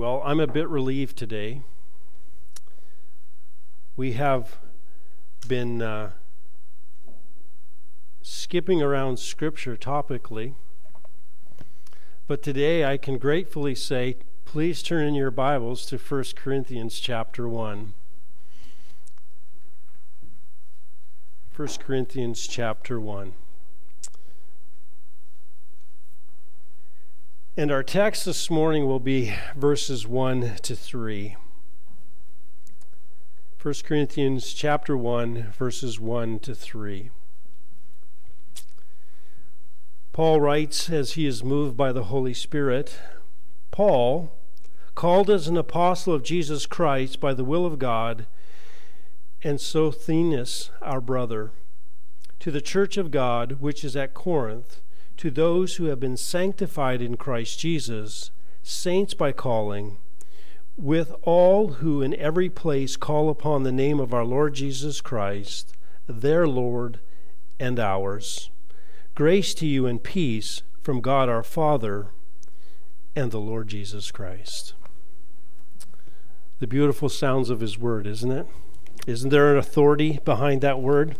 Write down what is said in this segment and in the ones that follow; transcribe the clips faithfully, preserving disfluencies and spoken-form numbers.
Well, I'm a bit relieved today. We have been uh, skipping around Scripture topically, but today I can gratefully say, please turn in your Bibles to First Corinthians chapter one. First Corinthians chapter one. And our text this morning will be verses one to three. First Corinthians chapter one, verses one to three. Paul writes as he is moved by the Holy Spirit, Paul, called as an apostle of Jesus Christ by the will of God, and Sosthenes, our brother, to the church of God which is at Corinth, to those who have been sanctified in Christ Jesus, saints by calling, with all who in every place call upon the name of our Lord Jesus Christ, their Lord and ours. Grace to you and peace from God our Father and the Lord Jesus Christ. The beautiful sounds of his word, isn't it? Isn't there an authority behind that word?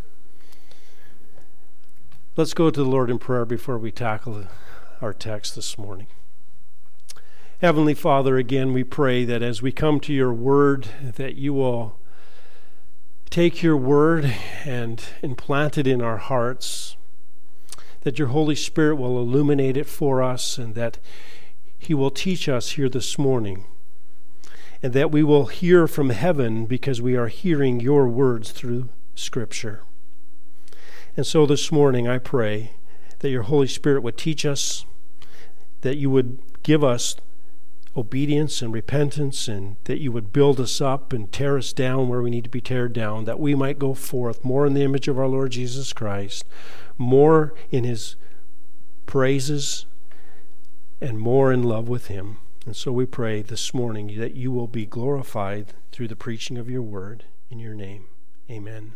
Let's go to the Lord in prayer before we tackle our text this morning. Heavenly Father, again, we pray that as we come to your word, that you will take your word and implant it in our hearts, that your Holy Spirit will illuminate it for us, and that he will teach us here this morning, and that we will hear from heaven because we are hearing your words through Scripture. And so this morning I pray that your Holy Spirit would teach us, that you would give us obedience and repentance, and that you would build us up and tear us down where we need to be teared down, that we might go forth more in the image of our Lord Jesus Christ, more in his praises, and more in love with him. And so we pray this morning that you will be glorified through the preaching of your word. In your name, amen.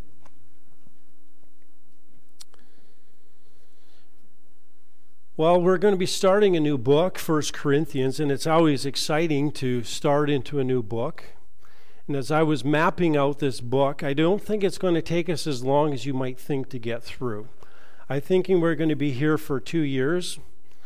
Well, we're going to be starting a new book, First Corinthians, and it's always exciting to start into a new book. And as I was mapping out this book, I don't think it's going to take us as long as you might think to get through. I'm thinking we're going to be here for two years.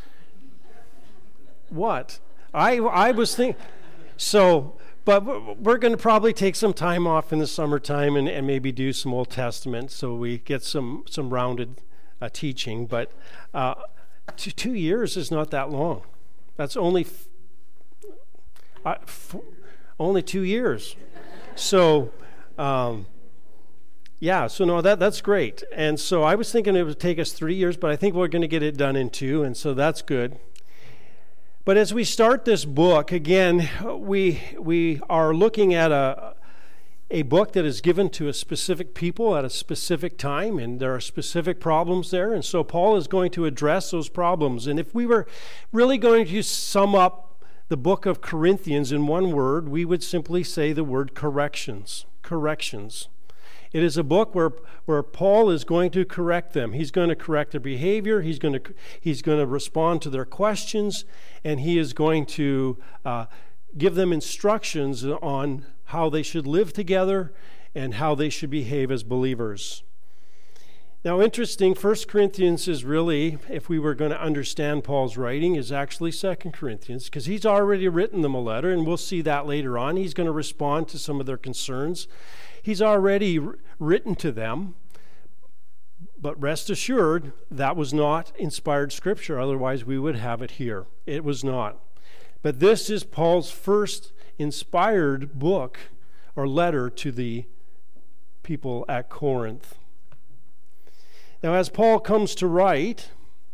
What? I I was thinking, so, but we're going to probably take some time off in the summertime and, and maybe do some Old Testament so we get some, some rounded uh, teaching, but uh, Two, two years is not that long. That's only f- uh, f- only two years. So, um, yeah. So no, that that's great. And so I was thinking it would take us three years, but I think we're going to get it done in two, and so that's good. But as we start this book again, we we are looking at a. a book that is given to a specific people at a specific time, and there are specific problems there, and so Paul is going to address those problems. And if we were really going to sum up the book of Corinthians in one word, we would simply say the word corrections. Corrections. It is a book where, where Paul is going to correct them. He's going to correct their behavior, he's going to, he's going to respond to their questions, and he is going to uh, give them instructions on how they should live together and how they should behave as believers. Now, interesting, First Corinthians is really, if we were going to understand Paul's writing, is actually Second Corinthians, because he's already written them a letter, and we'll see that later on. He's going to respond to some of their concerns. He's already r- written to them, but rest assured, that was not inspired Scripture, otherwise we would have it here. It was not. But this is Paul's first inspired book or letter to the people at Corinth. Now, as Paul comes to write,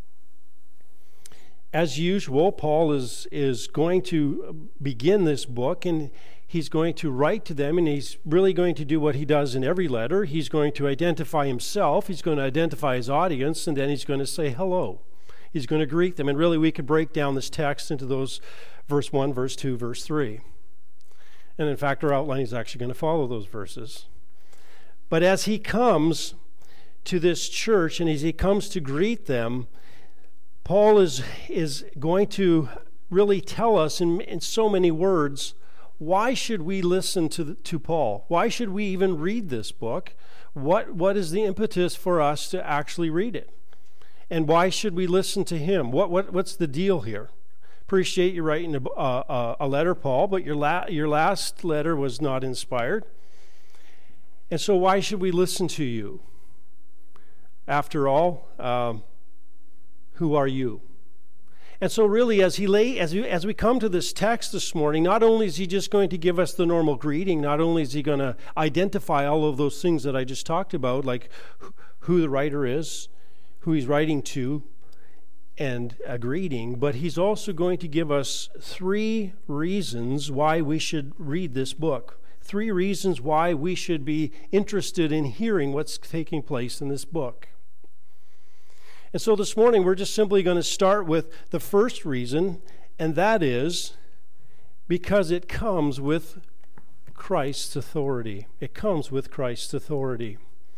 as usual, Paul is, is going to begin this book, and he's going to write to them, and he's really going to do what he does in every letter. He's going to identify himself, he's going to identify his audience, and then he's going to say hello. He's going to greet them, and really we could break down this text into those verse one, verse two, verse three. And in fact, our outline is actually going to follow those verses. But as he comes to this church and as he comes to greet them, Paul is, is going to really tell us in, in so many words, why should we listen to, the, to Paul? Why should we even read this book? What, what is the impetus for us to actually read it? And why should we listen to him? What, what, what's the deal here? Appreciate you writing a, uh, a letter, Paul, but your, la- your last letter was not inspired. And so why should we listen to you? After all, um, who are you? And so really, as he lay, as we, as we come to this text this morning, not only is he just going to give us the normal greeting, not only is he going to identify all of those things that I just talked about, like who the writer is, who he's writing to, and a greeting, but he's also going to give us three reasons why we should read this book. Three reasons why we should be interested in hearing what's taking place in this book. And so this morning, we're just simply going to start with the first reason, and that is because it comes with Christ's authority. It comes with Christ's authority.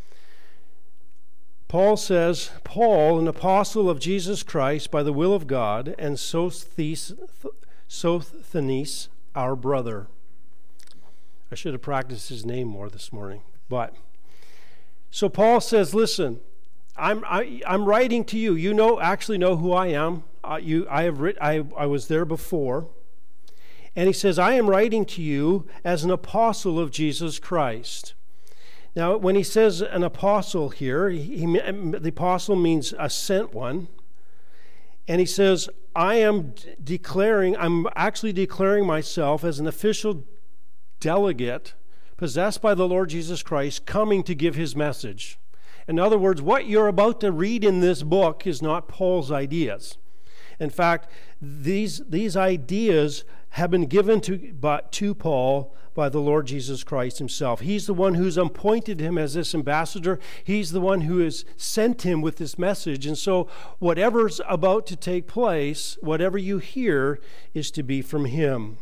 Paul says, Paul, an apostle of Jesus Christ by the will of God, and Sosthenes, Sosthenes, our brother. I should have practiced his name more this morning. But so Paul says, listen, I'm I, I'm writing to you. You know, actually know who I am. Uh, you, I have writ, I I was there before, and he says, I am writing to you as an apostle of Jesus Christ. Now, when he says an apostle here, he, he, the apostle means a sent one, and he says, I am d- declaring. I'm actually declaring myself as an official delegate possessed by the Lord Jesus Christ, coming to give his message. In other words, what you're about to read in this book is not Paul's ideas. In fact, these, these ideas have been given to, but to Paul by the Lord Jesus Christ himself. He's the one who's appointed him as this ambassador. He's the one who has sent him with this message. And so whatever's about to take place, whatever you hear, is to be from him.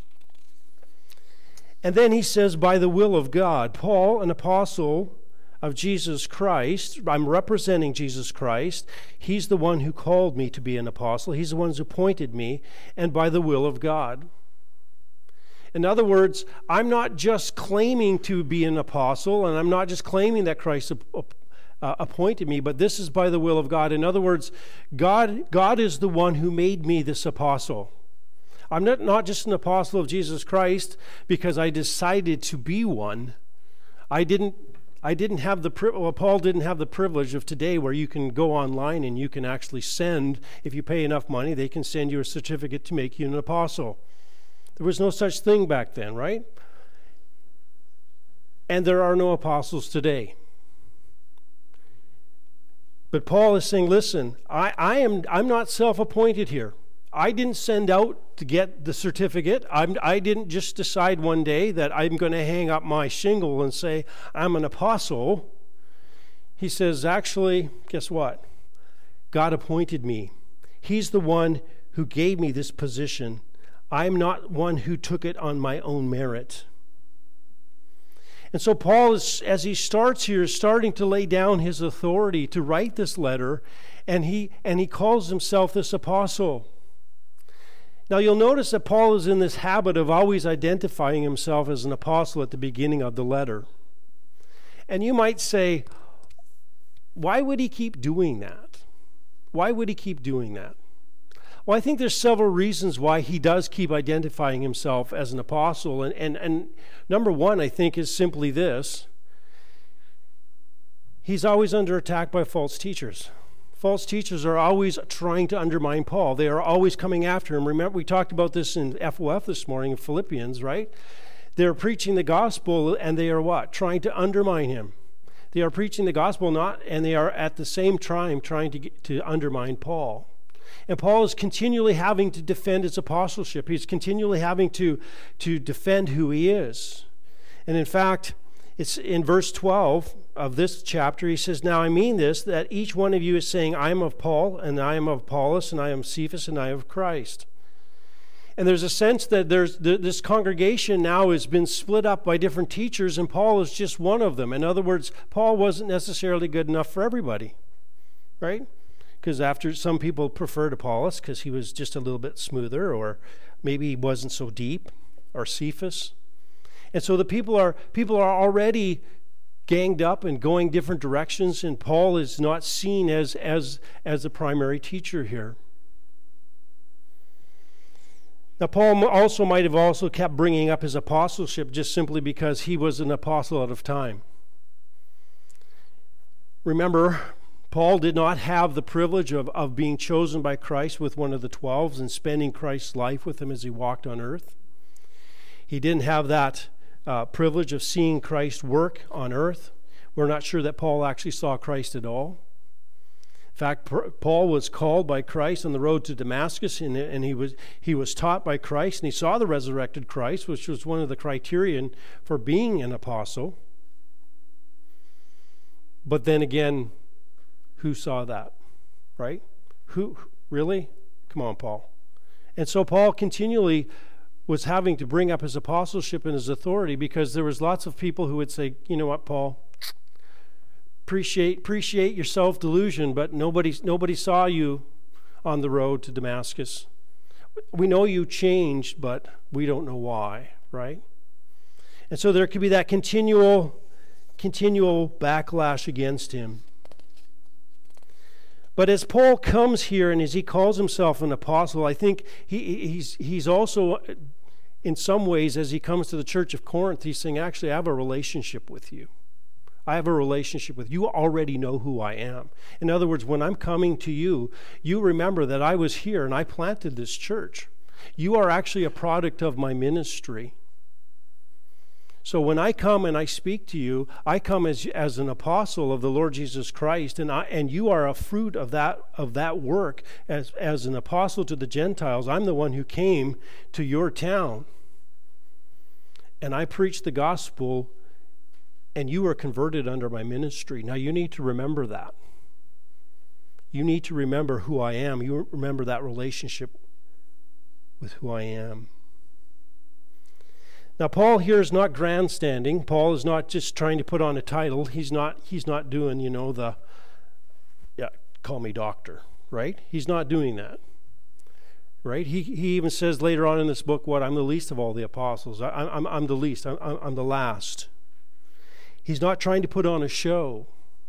And then he says, by the will of God. Paul, an apostle of Jesus Christ, I'm representing Jesus Christ. He's the one who called me to be an apostle. He's the one who's appointed me, and by the will of God. In other words, I'm not just claiming to be an apostle, and I'm not just claiming that Christ uh, appointed me, but this is by the will of God. In other words, God, God is the one who made me this apostle. I'm not, not just an apostle of Jesus Christ because I decided to be one. I didn't I didn't have the well, Paul didn't have the privilege of today where you can go online and you can actually send, if you pay enough money, they can send you a certificate to make you an apostle. There was no such thing back then, right? And there are no apostles today. But Paul is saying, listen, I, I am I'm not self-appointed here. I didn't send out to get the certificate. I'm, I didn't just decide one day that I'm going to hang up my shingle and say, I'm an apostle. He says, actually, guess what? God appointed me. He's the one who gave me this position. I'm not one who took it on my own merit. And so Paul, is, as he starts here, is starting to lay down his authority to write this letter, and he and he calls himself this apostle. Now you'll notice that Paul is in this habit of always identifying himself as an apostle at the beginning of the letter. And you might say, why would he keep doing that? Why would he keep doing that? Well, I think there's several reasons why he does keep identifying himself as an apostle. And, and, and number one, I think, is simply this. He's always under attack by false teachers. False teachers are always trying to undermine Paul. They are always coming after him. Remember, we talked about this in F O F this morning in Philippians, right? They're preaching the gospel, and they are what? Trying to undermine him. They are preaching the gospel, not, and they are at the same time trying to get, to undermine Paul. And Paul is continually having to defend his apostleship. He's continually having to, to defend who he is. And in fact, it's in verse twelve of this chapter, he says, now I mean this, that each one of you is saying, I am of Paul, and I am of Apollos, and I am Cephas, and I am of Christ. And there's a sense that there's this congregation now has been split up by different teachers, and Paul is just one of them. In other words, Paul wasn't necessarily good enough for everybody, right? because after some people preferred Apollos because he was just a little bit smoother, or maybe he wasn't so deep, or Cephas. And so the people are people are already ganged up and going different directions, and Paul is not seen as as as the primary teacher here. Now, Paul also might have also kept bringing up his apostleship just simply because he was an apostle out of time. Remember, Paul did not have the privilege of, of being chosen by Christ with one of the twelves and spending Christ's life with him as he walked on earth. He didn't have that uh, privilege of seeing Christ work on earth. We're not sure that Paul actually saw Christ at all. In fact, Paul was called by Christ on the road to Damascus, and, and he was he was taught by Christ, and he saw the resurrected Christ, which was one of the criterion for being an apostle. But then again, who saw that, right? Who, really? Come on, Paul. And so Paul continually was having to bring up his apostleship and his authority, because there was lots of people who would say, you know what, Paul, appreciate appreciate your self-delusion, but nobody nobody saw you on the road to Damascus. We know you changed, but we don't know why, right? And so there could be that continual continual backlash against him. But as Paul comes here and as he calls himself an apostle, I think he, he's he's also, in some ways, as he comes to the church of Corinth, he's saying, actually, I have a relationship with you. I have a relationship with you. You already know who I am. In other words, when I'm coming to you, you remember that I was here and I planted this church. You are actually a product of my ministry. So when I come and I speak to you, I come as as an apostle of the Lord Jesus Christ, and I and you are a fruit of that of that work as as an apostle to the Gentiles. I'm the one who came to your town, and I preached the gospel, and you were converted under my ministry. Now you need to remember that. You need to remember who I am. You remember that relationship with who I am. Now, Paul here is not grandstanding. Paul is not just trying to put on a title. He's not he's not doing, you know, the, yeah, call me doctor, right? He's not doing that, right? He he even says later on in this book, what, I'm the least of all the apostles. I, I'm, I'm the least. I'm, I'm the last. He's not trying to put on a show.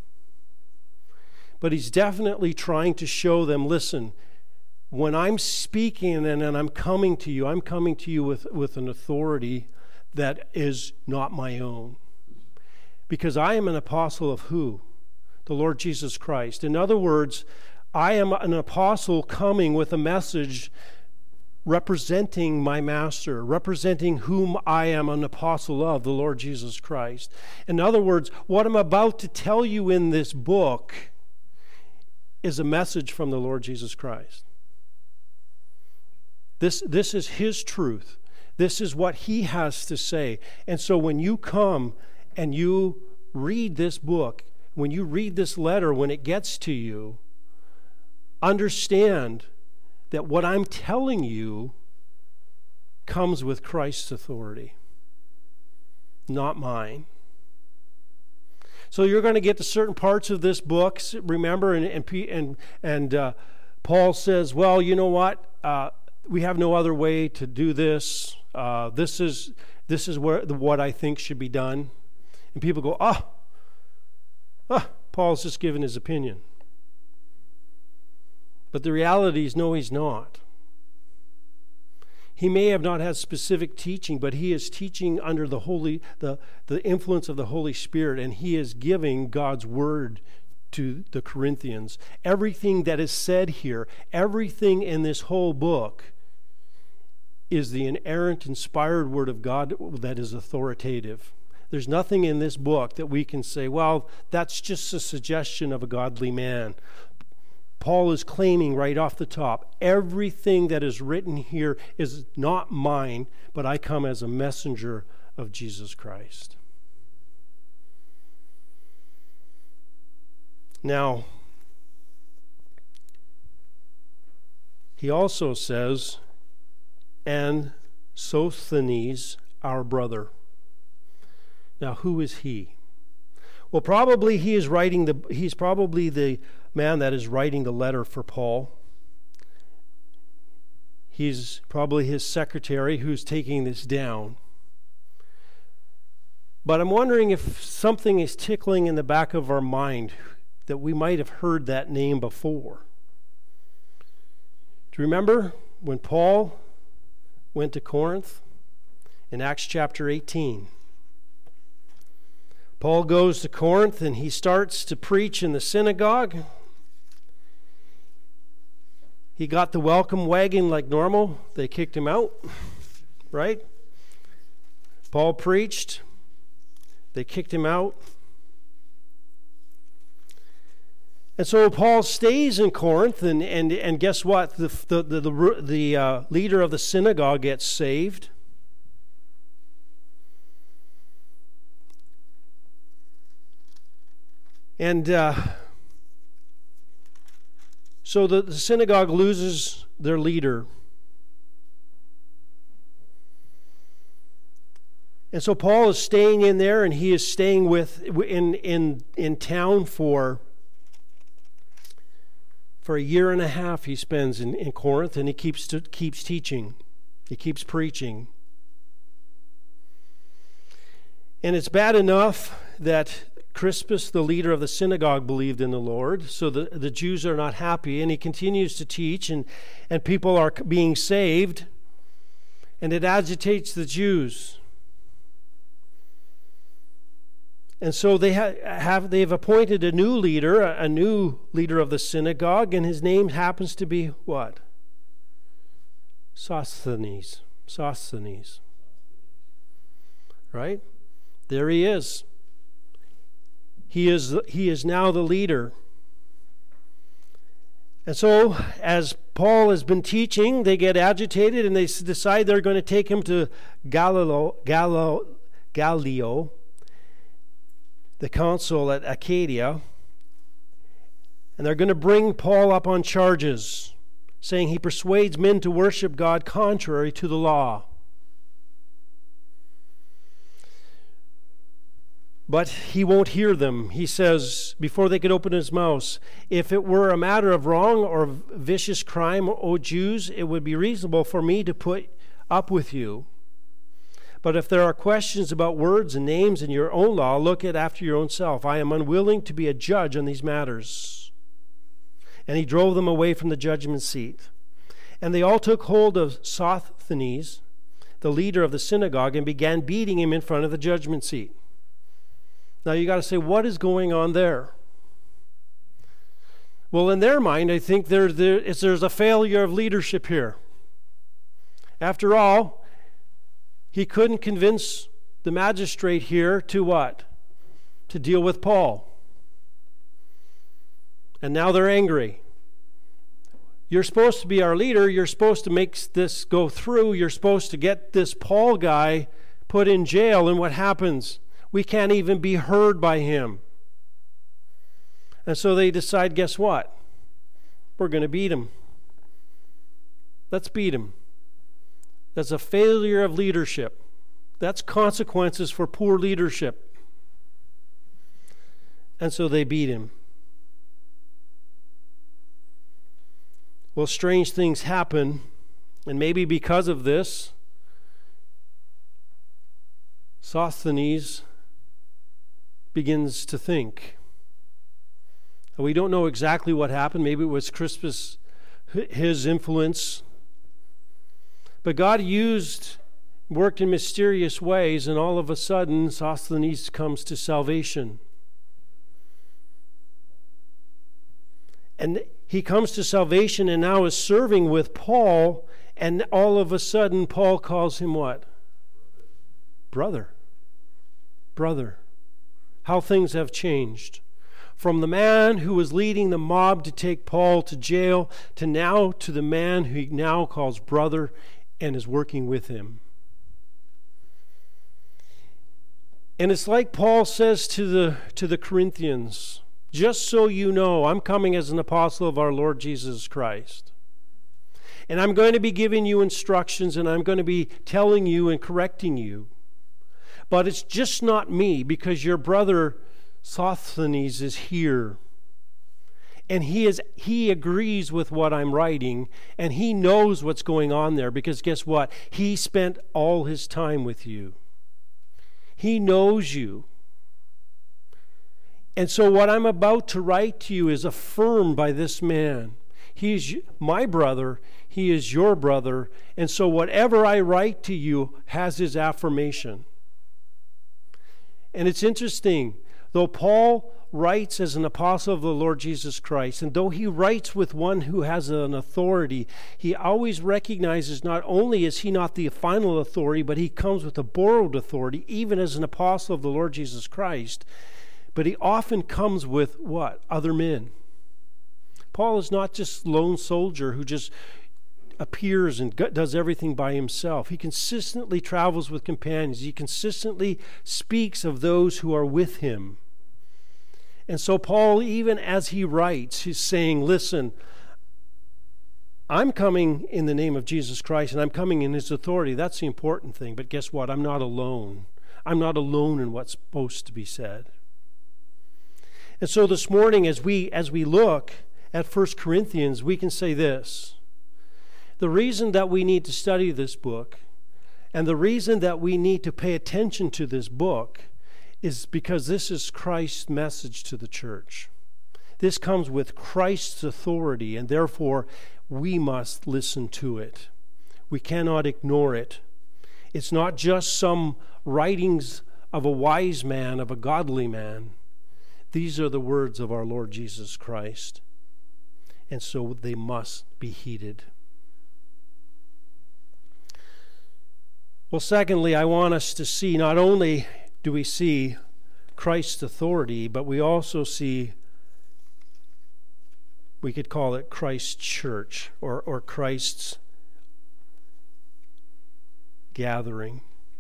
But he's definitely trying to show them, listen, when I'm speaking and, and I'm coming to you, I'm coming to you with, with an authority that is not my own. Because I am an apostle of who? The Lord Jesus Christ. In other words, I am an apostle coming with a message representing my master, representing whom I am an apostle of, the Lord Jesus Christ. In other words, what I'm about to tell you in this book is a message from the Lord Jesus Christ. This, this is his truth. This is what he has to say. And so when you come and you read this book, when you read this letter, when it gets to you, understand that what I'm telling you comes with Christ's authority, not mine. So you're going to get to certain parts of this book, remember, and and and, and uh, Paul says, well, you know what? Uh, we have no other way to do this. Uh, this is this is where the, what I think should be done. And people go, ah, ah, Paul's just giving his opinion. But the reality is, no, he's not. He may have not had specific teaching, but he is teaching under the holy, the, the influence of the Holy Spirit, and he is giving God's word to the Corinthians. Everything that is said here, everything in this whole book is the inerrant, inspired word of God that is authoritative. There's nothing in this book that we can say, well, that's just a suggestion of a godly man. Paul is claiming right off the top, everything that is written here is not mine, but I come as a messenger of Jesus Christ. Now, he also says, and Sosthenes, our brother. Now, who is he? Well, probably he is writing the. He's probably the man that is writing the letter for Paul. He's probably his secretary who's taking this down. But I'm wondering if something is tickling in the back of our mind that we might have heard that name before. Do you remember when Paul went to Corinth in Acts chapter eighteen? Paul goes to Corinth and he starts to preach in the synagogue. He got the welcome wagon like normal. They kicked him out, right? Paul preached. They kicked him out. And so Paul stays in Corinth, and, and, and guess what? The, the, the, the, the uh, leader of the synagogue gets saved. And uh, so the, the synagogue loses their leader. And so Paul is staying in there, and he is staying with in in in town for for a year and a half. He spends in, in Corinth, and he keeps to, keeps teaching, he keeps preaching. And it's bad enough that Crispus, the leader of the synagogue, believed in the Lord, so the, the Jews are not happy, and he continues to teach, and, and people are being saved, and it agitates the Jews. And so they ha- have they've appointed a new leader, a, a new leader of the synagogue, and his name happens to be what? Sosthenes. Sosthenes. Right? There he is. He is he is now the leader. And so, as Paul has been teaching, they get agitated and they decide they're going to take him to Gallio, Gallio, Gallio, the council at Achaia, and they're going to bring Paul up on charges, saying he persuades men to worship God contrary to the law. But he won't hear them. He says, before they could open his mouth, if it were a matter of wrong or vicious crime, O Jews, it would be reasonable for me to put up with you. But if there are questions about words and names in your own law, look at after your own self. I am unwilling to be a judge on these matters. And he drove them away from the judgment seat. And they all took hold of Sosthenes, the leader of the synagogue, and began beating him in front of the judgment seat. Now you got to say, what is going on there? Well, in their mind, I think there, there, it's, there's a failure of leadership here. After all, he couldn't convince the magistrate here to what? To deal with Paul. And now they're angry. You're supposed to be our leader. You're supposed to make this go through. You're supposed to get this Paul guy put in jail. And what happens? We can't even be heard by him. And so they decide, guess what? We're going to beat him. Let's beat him. That's a failure of leadership. That's consequences for poor leadership. And so they beat him. Well, strange things happen, and maybe because of this, Sosthenes begins to think. We don't know exactly what happened. Maybe it was Crispus, his influence. But God used, worked in mysterious ways, and all of a sudden, Sosthenes comes to salvation. And he comes to salvation and now is serving with Paul, and all of a sudden, Paul calls him what? Brother. Brother. How things have changed. From the man who was leading the mob to take Paul to jail to now to the man who he now calls brother and is working with him. And it's like Paul says to the to the Corinthians, just so you know, I'm coming as an apostle of our Lord Jesus Christ. And I'm going to be giving you instructions, and I'm going to be telling you and correcting you. But it's just not me, because your brother Sosthenes is here. And he is he agrees with what I'm writing, and he knows what's going on there, because guess what? He spent all his time with you. He knows you. And so what I'm about to write to you is affirmed by this man. He is my brother. He is your brother. And so whatever I write to you has his affirmation. And it's interesting, though Paul writes as an apostle of the Lord Jesus Christ, and though he writes with one who has an authority, he always recognizes not only is he not the final authority, but he comes with a borrowed authority, even as an apostle of the Lord Jesus Christ. But he often comes with what? Other men. Paul is not just a lone soldier who just appears and does everything by himself. He consistently travels with companions. He consistently speaks of those who are with him. And so Paul, even as he writes, he's saying, listen, I'm coming in the name of Jesus Christ, and I'm coming in his authority. That's the important thing. But guess what? I'm not alone. I'm not alone in what's supposed to be said. And so this morning, as we as we look at First Corinthians, we can say this. The reason that we need to study this book, and the reason that we need to pay attention to this book, is because this is Christ's message to the church. This comes with Christ's authority, and therefore we must listen to it. We cannot ignore it. It's not just some writings of a wise man, of a godly man. These are the words of our Lord Jesus Christ, and so they must be heeded. Well, secondly, I want us to see, not only do we see Christ's authority, but we also see, we could call it Christ's church, or, or Christ's gathering.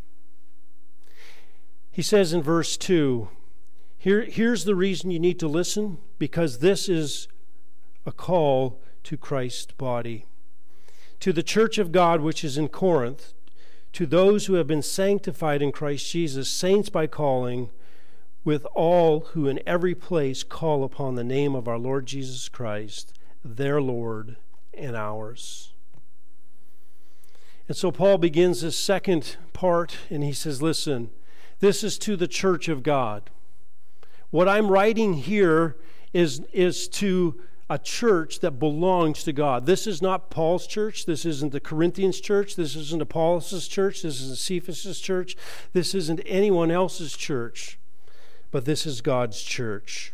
He says in verse two, Here, here's the reason you need to listen, because this is a call to Christ's body. To the church of God which is in Corinth, to those who have been sanctified in Christ Jesus, saints by calling, with all who in every place call upon the name of our Lord Jesus Christ, their Lord and ours. And so Paul begins this second part, and he says, listen, this is to the church of God. What I'm writing here is, is to a church that belongs to God. This is not Paul's church. This isn't the Corinthians church. This isn't Apollos' church. This isn't Cephas' church. This isn't anyone else's church. But this is God's church.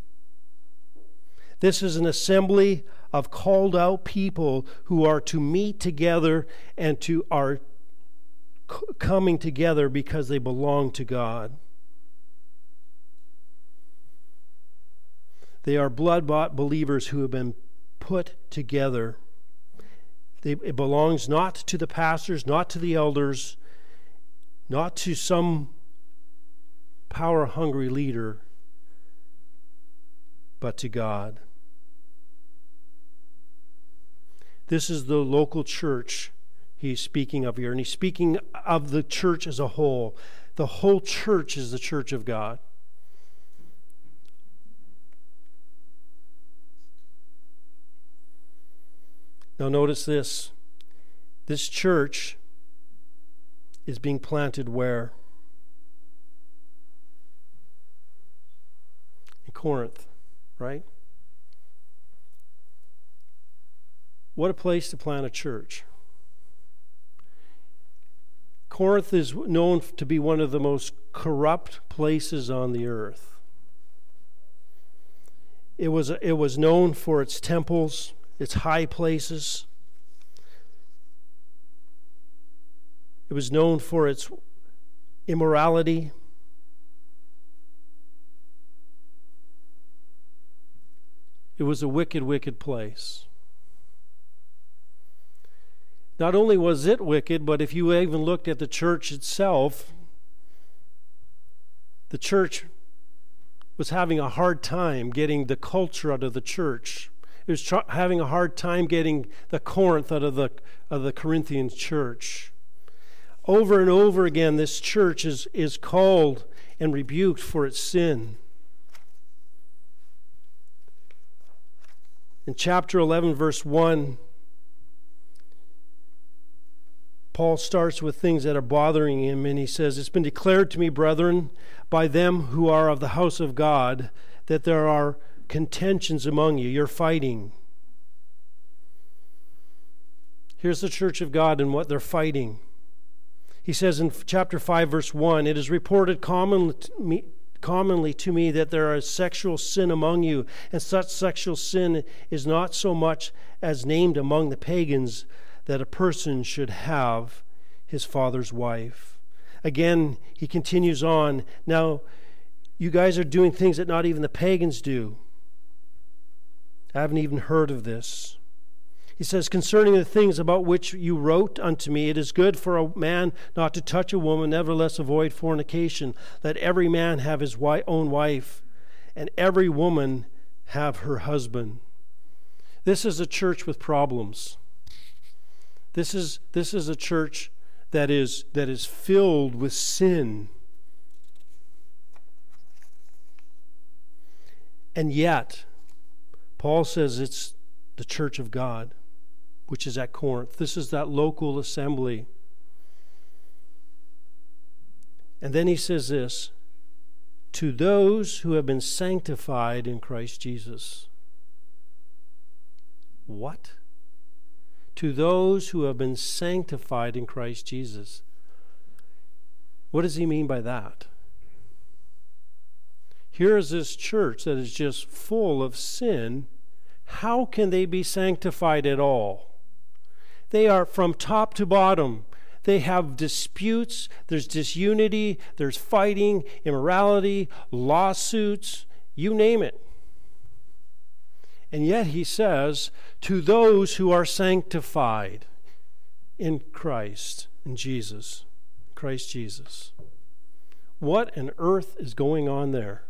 This is an assembly of called out people who are to meet together and to are c- coming together because they belong to God. They are blood-bought believers who have been put together. They, it belongs not to the pastors, not to the elders, not to some power-hungry leader, but to God. This is the local church he's speaking of here, and he's speaking of the church as a whole. The whole church is the church of God. Now notice this. This church is being planted where? In Corinth, right? What a place to plant a church. Corinth is known to be one of the most corrupt places on the earth. It was, it was known for its temples, its high places. It was known for its immorality. It was a wicked, wicked place. Not only was it wicked, but if you even looked at the church itself, the church was having a hard time getting the culture out of the church. It was tr- having a hard time getting the Corinth out of the of the Corinthian church. Over and over again, this church is, is called and rebuked for its sin. In chapter eleven, verse one, Paul starts with things that are bothering him, and he says, "It's been declared to me, brethren, by them who are of the house of God, that there are contentions among you." You're fighting. Here's the church of God and what they're fighting. He says in chapter five, verse one, "It is reported commonly to me, commonly to me that there is sexual sin among you, and such sexual sin is not so much as named among the pagans, that a person should have his father's wife." Again, he continues on, "Now, you guys are doing things that not even the pagans do. I haven't even heard of this." He says, "Concerning the things about which you wrote unto me, it is good for a man not to touch a woman, nevertheless avoid fornication. Let every man have his own wife, and every woman have her husband." This is a church with problems. This is this is a church that is that is filled with sin. And yet, Paul says it's the church of God, which is at Corinth. This is that local assembly. And then he says this, "To those who have been sanctified in Christ Jesus." What? To those who have been sanctified in Christ Jesus. What does he mean by that? Here is this church that is just full of sin. How can they be sanctified at all? They are from top to bottom. They have disputes, there's disunity, there's fighting, immorality, lawsuits, you name it. And yet he says, to those who are sanctified in Christ, in Jesus, Christ Jesus. What on earth is going on there?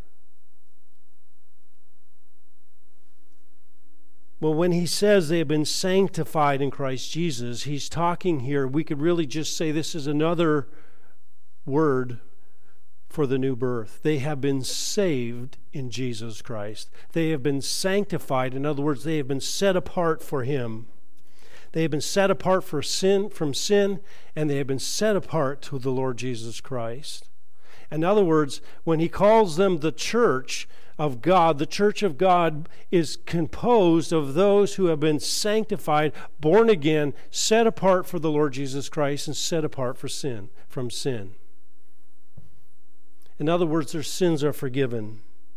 Well, when he says they have been sanctified in Christ Jesus, he's talking here, we could really just say this is another word for the new birth. They have been saved in Jesus Christ. They have been sanctified. In other words, they have been set apart for him. They have been set apart for sin, from sin, and they have been set apart to the Lord Jesus Christ. In other words, when he calls them the church of God, the church of God is composed of those who have been sanctified, born again, set apart for the Lord Jesus Christ, and set apart for sin, from sin. In other words, their sins are forgiven.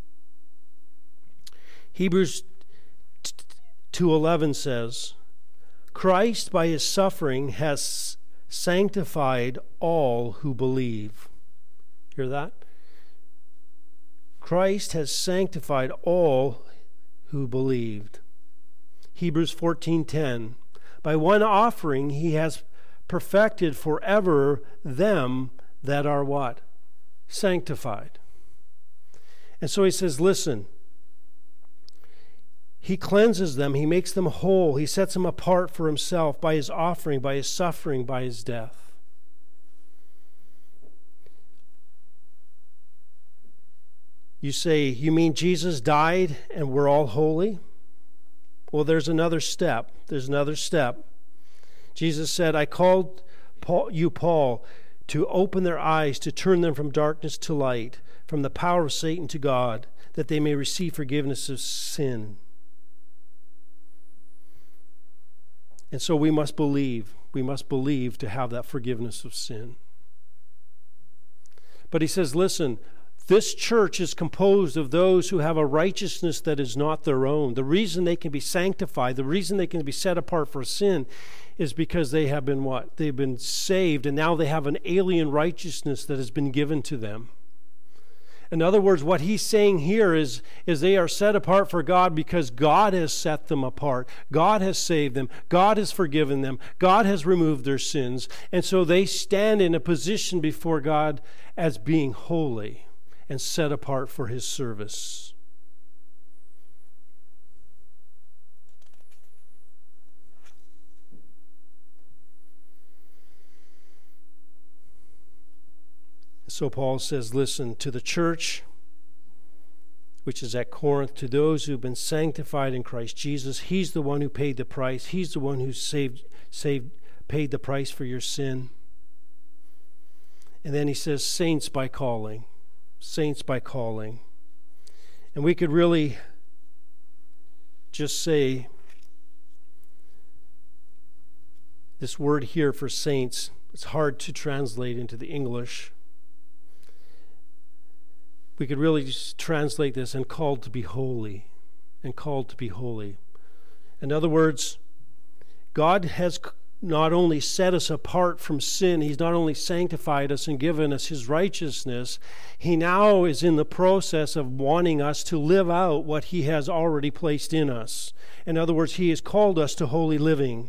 Hebrews two eleven says, Christ by his suffering has sanctified all who believe. Hear that? Christ has sanctified all who believed. Hebrews fourteen ten, by one offering he has perfected forever them that are what? Sanctified. And so he says, listen, he cleanses them, he makes them whole, he sets them apart for himself by his offering, by his suffering, by his death. You say, you mean Jesus died and we're all holy? Well, there's another step. There's another step. Jesus said, I called Paul, you, Paul, to open their eyes, to turn them from darkness to light, from the power of Satan to God, that they may receive forgiveness of sin. And so we must believe. We must believe to have that forgiveness of sin. But he says, listen, this church is composed of those who have a righteousness that is not their own. The reason they can be sanctified, the reason they can be set apart for sin is because they have been what? They've been saved, and now they have an alien righteousness that has been given to them. In other words, what he's saying here is, is they are set apart for God because God has set them apart. God has saved them. God has forgiven them. God has removed their sins. And so they stand in a position before God as being holy and set apart for his service. So Paul says, listen, to the church which is at Corinth, to those who've been sanctified in Christ Jesus. He's the one who paid the price. He's the one who saved, saved, paid the price for your sin. And then he says, saints by calling. Saints by calling. And we could really just say this word here for saints, it's hard to translate into the English. We could really just translate this, and called to be holy. And called to be holy. In other words, God has not only set us apart from sin, he's not only sanctified us and given us his righteousness, he now is in the process of wanting us to live out what he has already placed in us. In other words, he has called us to holy living.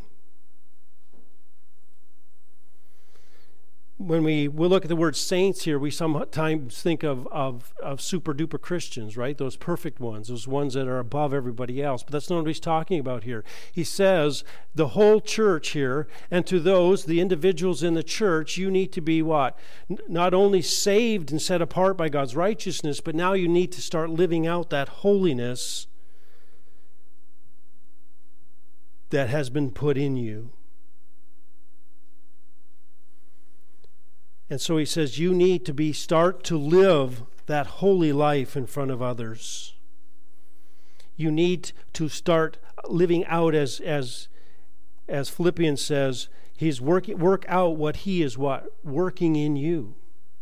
When we, we look at the word saints here, we sometimes think of, of, of super-duper Christians, right? Those perfect ones, those ones that are above everybody else. But that's not what he's talking about here. He says the whole church here, and to those, the individuals in the church, you need to be what? N- not only saved and set apart by God's righteousness, but now you need to start living out that holiness that has been put in you. And so he says you need to be start to live that holy life in front of others. You need to start living out as as as Philippians says, he's working work out what he is what working in you.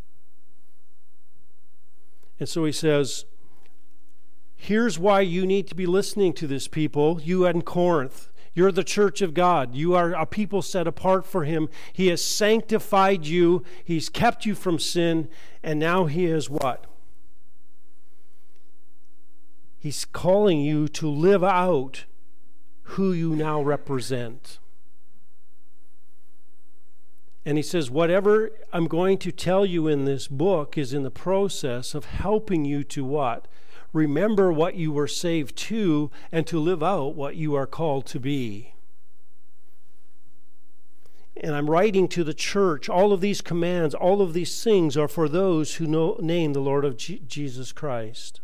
And so he says, here's why you need to be listening to this, people, you in Corinth. You're the church of God. You are a people set apart for him. He has sanctified you. He's kept you from sin. And now he is what? He's calling you to live out who you now represent. And he says, whatever I'm going to tell you in this book is in the process of helping you to what? Remember what you were saved to, and to live out what you are called to be. And I'm writing to the church. All of these commands, all of these things are for those who know, name the Lord of G- Jesus Christ.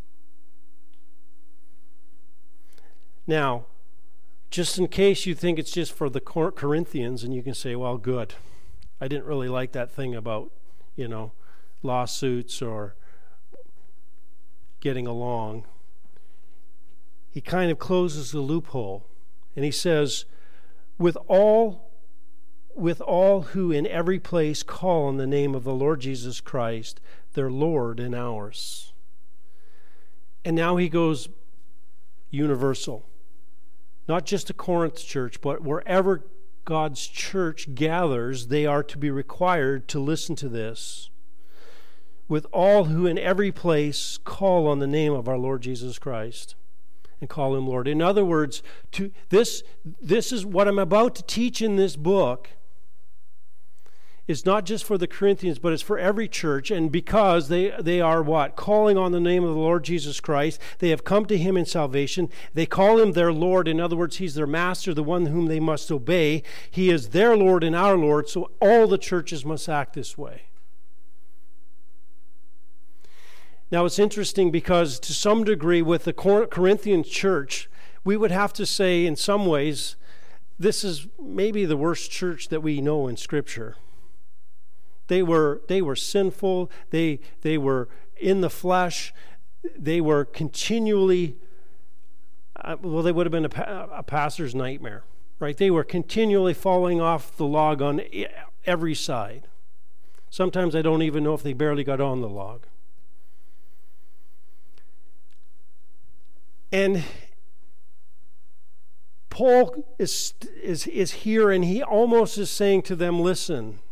Now, just in case you think it's just for the Cor- Corinthians, and you can say, well, good. I didn't really like that thing about, you know, lawsuits or getting along. He kind of closes the loophole, and he says, with all with all who in every place call on the name of the Lord Jesus Christ, their Lord and ours. And now he goes universal. Not just a Corinth church, but wherever God's church gathers, they are to be required to listen to this. With all who in every place call on the name of our Lord Jesus Christ and call him Lord. In other words, to this, this is what I'm about to teach in this book. It's not just for the Corinthians, but it's for every church. And because they, they are what? Calling on the name of the Lord Jesus Christ. They have come to him in salvation. They call him their Lord. In other words, he's their master, the one whom they must obey. He is their Lord and our Lord, so all the churches must act this way. Now, it's interesting because to some degree with the Corinthian church, we would have to say in some ways, this is maybe the worst church that we know in Scripture. They were they were sinful. They they were in the flesh. They were continually, uh, well, they would have been a, a pastor's nightmare, right? They were continually falling off the log on every side. Sometimes I don't even know if they barely got on the log. And Paul is, is, is here, and he almost is saying to them, listen,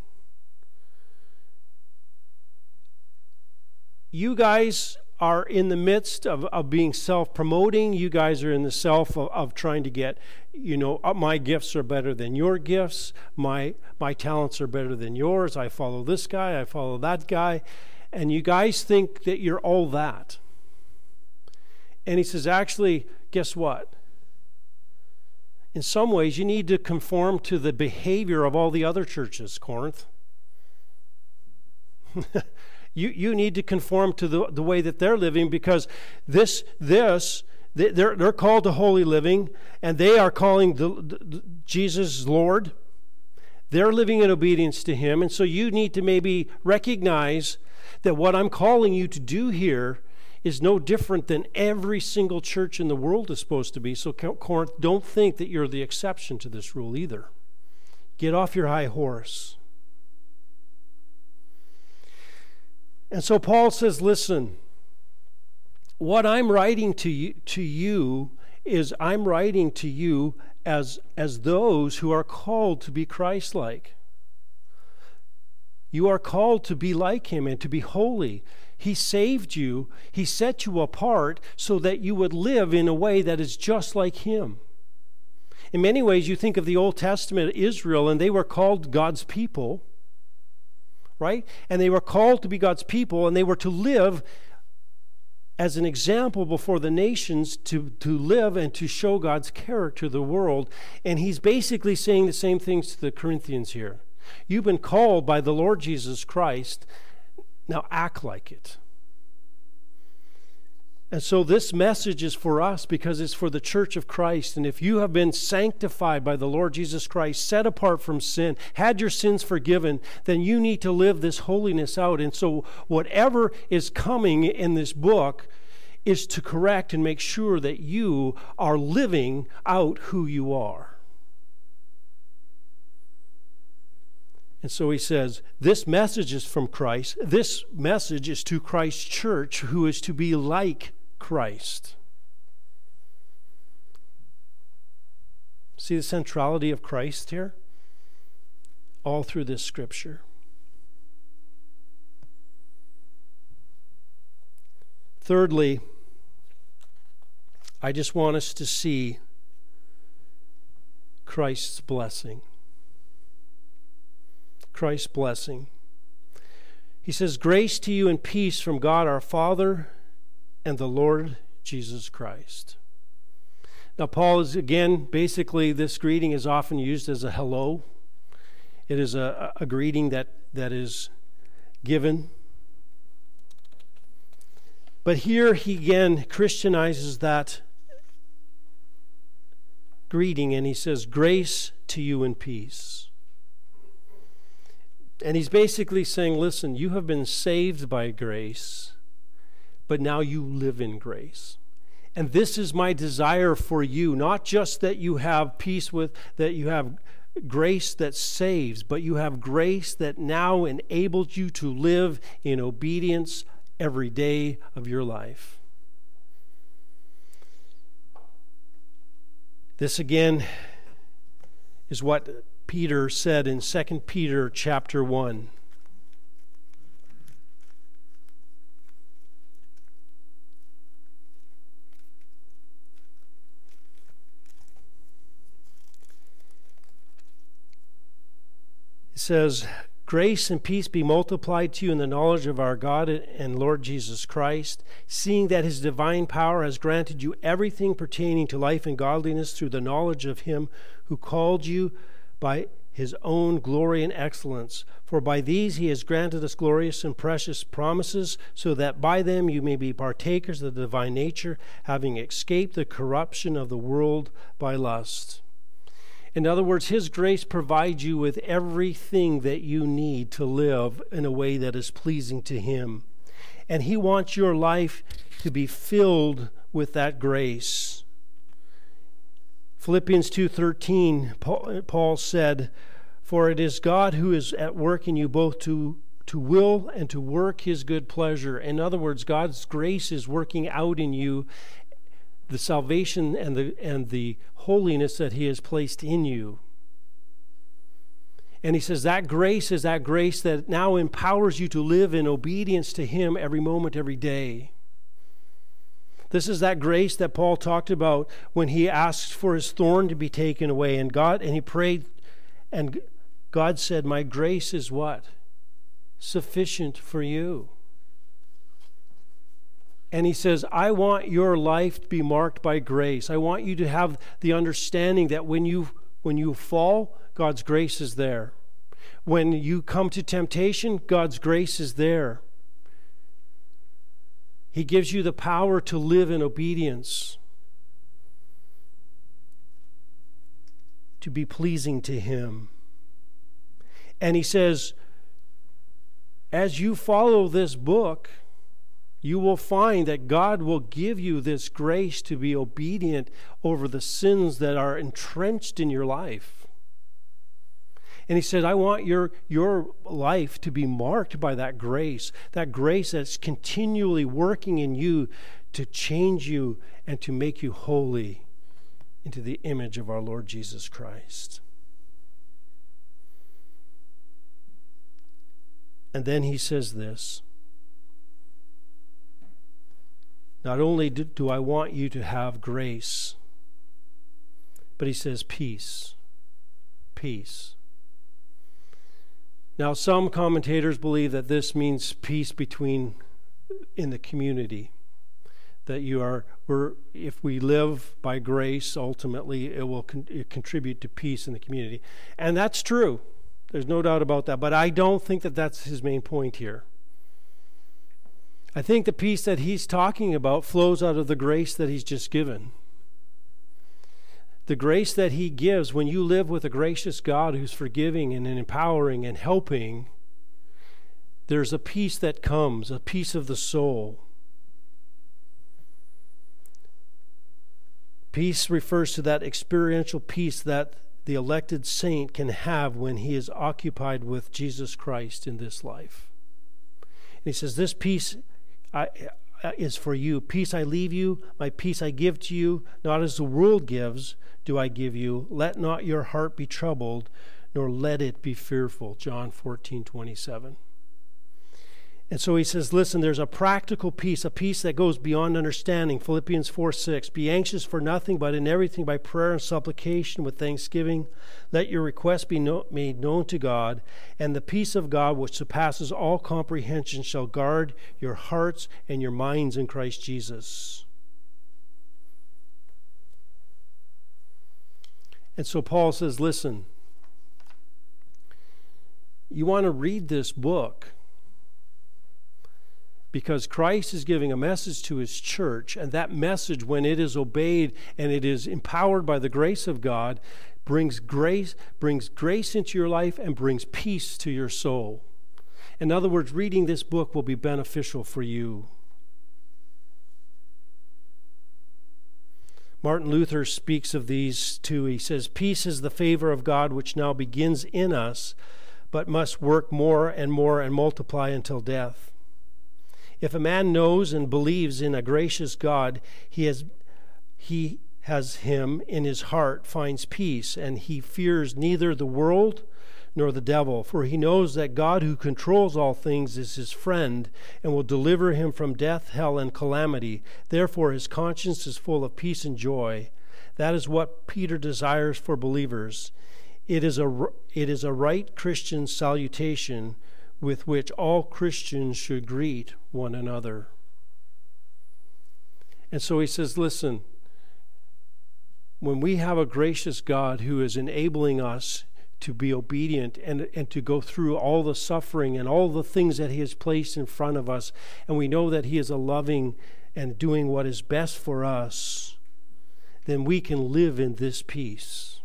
you guys are in the midst of, of being self-promoting. You guys are in the self of, of trying to get, you know, my gifts are better than your gifts. My, my talents are better than yours. I follow this guy. I follow that guy. And you guys think that you're all that. And he says, actually, guess what? In some ways, you need to conform to the behavior of all the other churches, Corinth. You you need to conform to the, the way that they're living, because this this they're they're called to holy living, and they are calling the, the, Jesus Lord. They're living in obedience to him, and so you need to maybe recognize that what I'm calling you to do here is no different than every single church in the world is supposed to be. So Corinth, don't think that you're the exception to this rule either. Get off your high horse. And so Paul says, listen, what I'm writing to you, to you is I'm writing to you as, as those who are called to be Christ-like. You are called to be like him and to be holy. He saved you. He set you apart so that you would live in a way that is just like him. In many ways, you think of the Old Testament Israel, and they were called God's people, right? And they were called to be God's people, and they were to live as an example before the nations, to, to live and to show God's character to the world. And he's basically saying the same things to the Corinthians here. You've been called by the Lord Jesus Christ. Now act like it. And so this message is for us because it's for the church of Christ. And if you have been sanctified by the Lord Jesus Christ, set apart from sin, had your sins forgiven, then you need to live this holiness out. And so whatever is coming in this book is to correct and make sure that you are living out who you are. And so he says, this message is from Christ. This message is to Christ's church, who is to be like Christ. See the centrality of Christ here? All through this scripture. Thirdly, I just want us to see Christ's blessing. Christ's blessing. He says, grace to you and peace from God our Father and the Lord Jesus Christ. Now, Paul is, again, basically this greeting is often used as a hello. It is a, a greeting that, that is given. But here he again Christianizes that greeting, and he says, grace to you and peace. And he's basically saying, listen, you have been saved by grace, but now you live in grace. And this is my desire for you, not just that you have peace with, that you have grace that saves, but you have grace that now enables you to live in obedience every day of your life. This again is what Peter said in Second Peter chapter one. It says, grace and peace be multiplied to you in the knowledge of our God and Lord Jesus Christ, seeing that his divine power has granted you everything pertaining to life and godliness through the knowledge of him who called you by his own glory and excellence. For by these he has granted us glorious and precious promises, so that by them you may be partakers of the divine nature, having escaped the corruption of the world by lust. In other words, his grace provides you with everything that you need to live in a way that is pleasing to him. And he wants your life to be filled with that grace. Philippians two thirteen, Paul, Paul said, for it is God who is at work in you both to, to will and to work his good pleasure. In other words, God's grace is working out in you the salvation and the and the holiness that he has placed in you. And he says that grace is that grace that now empowers you to live in obedience to him every moment, every day. This is that grace that Paul talked about when he asked for his thorn to be taken away, and God and he prayed, and God said, my grace is what? Sufficient for you. And he says, I want your life to be marked by grace. I want you to have the understanding that when you when you fall, God's grace is there. When you come to temptation, God's grace is there. He gives you the power to live in obedience, to be pleasing to Him. And He says, as you follow this book, you will find that God will give you this grace to be obedient over the sins that are entrenched in your life. And He said, I want your, your life to be marked by that grace, that grace that's continually working in you to change you and to make you holy into the image of our Lord Jesus Christ. And then He says this, not only do, do I want you to have grace, but He says peace, peace. Now, some commentators believe that this means peace between, in the community. That you are, we're, if we live by grace, ultimately it will con- it contribute to peace in the community. And that's true. There's no doubt about that. But I don't think that that's His main point here. I think the peace that He's talking about flows out of the grace that He's just given. The grace that He gives when you live with a gracious God who's forgiving and empowering and helping, there's a peace that comes, a peace of the soul. Peace refers to that experiential peace that the elected saint can have when he is occupied with Jesus Christ in this life. And He says, this peace I, uh, is for you. Peace I leave you, my peace I give to you, not as the world gives do I give you. Let not your heart be troubled, nor let it be fearful. John fourteen twenty-seven. And so He says, listen, there's a practical peace, a peace that goes beyond understanding. Philippians four six, be anxious for nothing, but in everything by prayer and supplication with thanksgiving, let your requests be no- made known to God, and the peace of God, which surpasses all comprehension, shall guard your hearts and your minds in Christ Jesus. And so Paul says, listen, you want to read this book because Christ is giving a message to His church, and that message, when it is obeyed and it is empowered by the grace of God, brings grace, brings grace into your life and brings peace to your soul. In other words, reading this book will be beneficial for you. Martin Luther speaks of these two. He says, peace is the favor of God which now begins in us, but must work more and more and multiply until death. If a man knows and believes in a gracious God, he has, he has Him in his heart, finds peace, and he fears neither the world nor the devil, for he knows that God who controls all things is his friend and will deliver him from death, hell, and calamity. Therefore, his conscience is full of peace and joy. That is what Peter desires for believers. It is a, it is a right Christian salutation with which all Christians should greet one another. And so he says, listen, when we have a gracious God who is enabling us to be obedient and, and to go through all the suffering and all the things that He has placed in front of us, and we know that He is a loving and doing what is best for us, then we can live in this peace.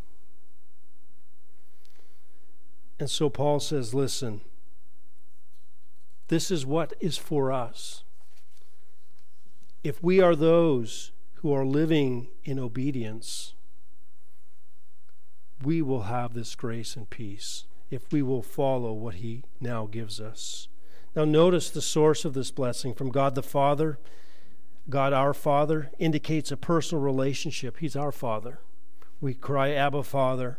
And so Paul says, listen, this is what is for us. If we are those who are living in obedience, we will have this grace and peace if we will follow what He now gives us. Now notice the source of this blessing from God the Father. God our Father indicates a personal relationship. He's our Father. We cry, Abba, Father.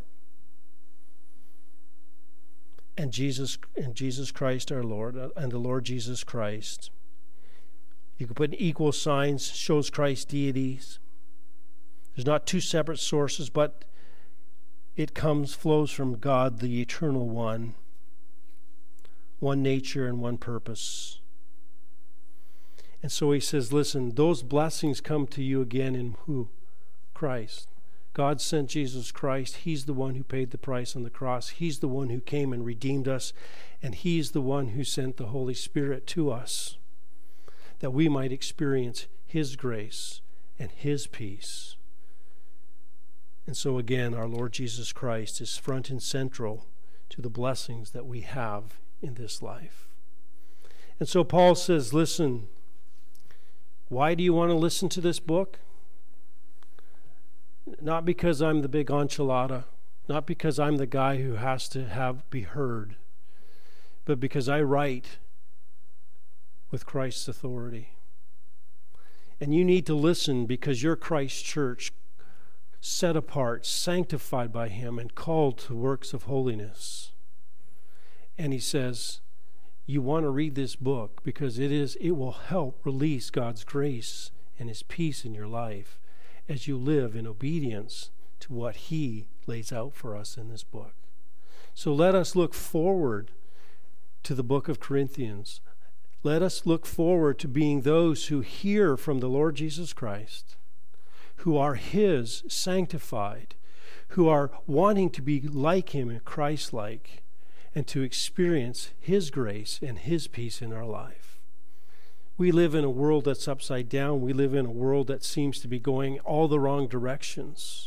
And Jesus, and Jesus Christ our Lord, and the Lord Jesus Christ. You can put equal signs, shows Christ's deities. There's not two separate sources, but it comes, flows from God, the eternal one. One nature and one purpose. And so he says, listen, those blessings come to you again in who? Christ. God sent Jesus Christ. He's the one who paid the price on the cross. He's the one who came and redeemed us. And He's the one who sent the Holy Spirit to us. that we might experience his grace and his peace. And so again, our Lord Jesus Christ is front and central to the blessings that we have in this life. And so Paul says, listen, why do you want to listen to this book? Not because I'm the big enchilada, not because I'm the guy who has to have be heard, but because I write with Christ's authority. And you need to listen because you're Christ's church, set apart, sanctified by him, and called to works of holiness. And he says, you want to read this book because it is it will help release God's grace and his peace in your life as you live in obedience to what he lays out for us in this book. So let us look forward to the book of Corinthians. Let us look forward to being those who hear from the Lord Jesus Christ, who are his, sanctified, who are wanting to be like him and Christ-like, and to experience his grace and his peace in our life. We live in a world that's upside down. We live in a world that seems to be going all the wrong directions.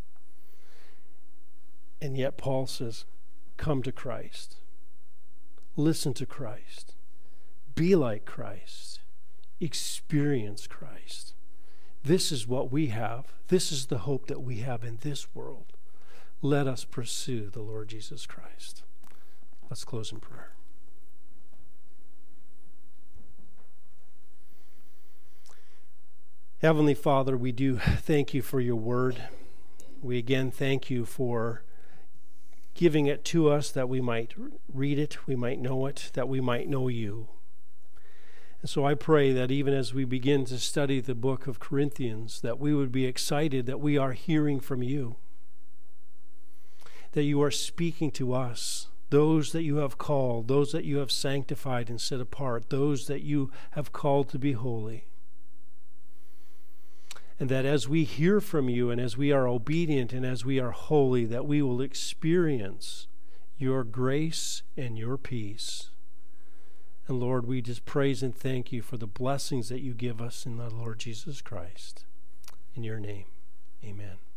And yet Paul says, come to Christ. Listen to Christ. Be like Christ. Experience Christ. This is what we have. This is the hope that we have in this world. Let us pursue the Lord Jesus Christ. Let's close in prayer. Heavenly Father, we do thank you for your word. We again thank you for giving it to us that we might read it, we might know it, that we might know you. And so I pray that even as we begin to study the book of Corinthians, that we would be excited that we are hearing from you, that you are speaking to us, those that you have called, those that you have sanctified and set apart, those that you have called to be holy. And that as we hear from you and as we are obedient and as we are holy, that we will experience your grace and your peace. And Lord, we just praise and thank you for the blessings that you give us in the Lord Jesus Christ. In your name, amen.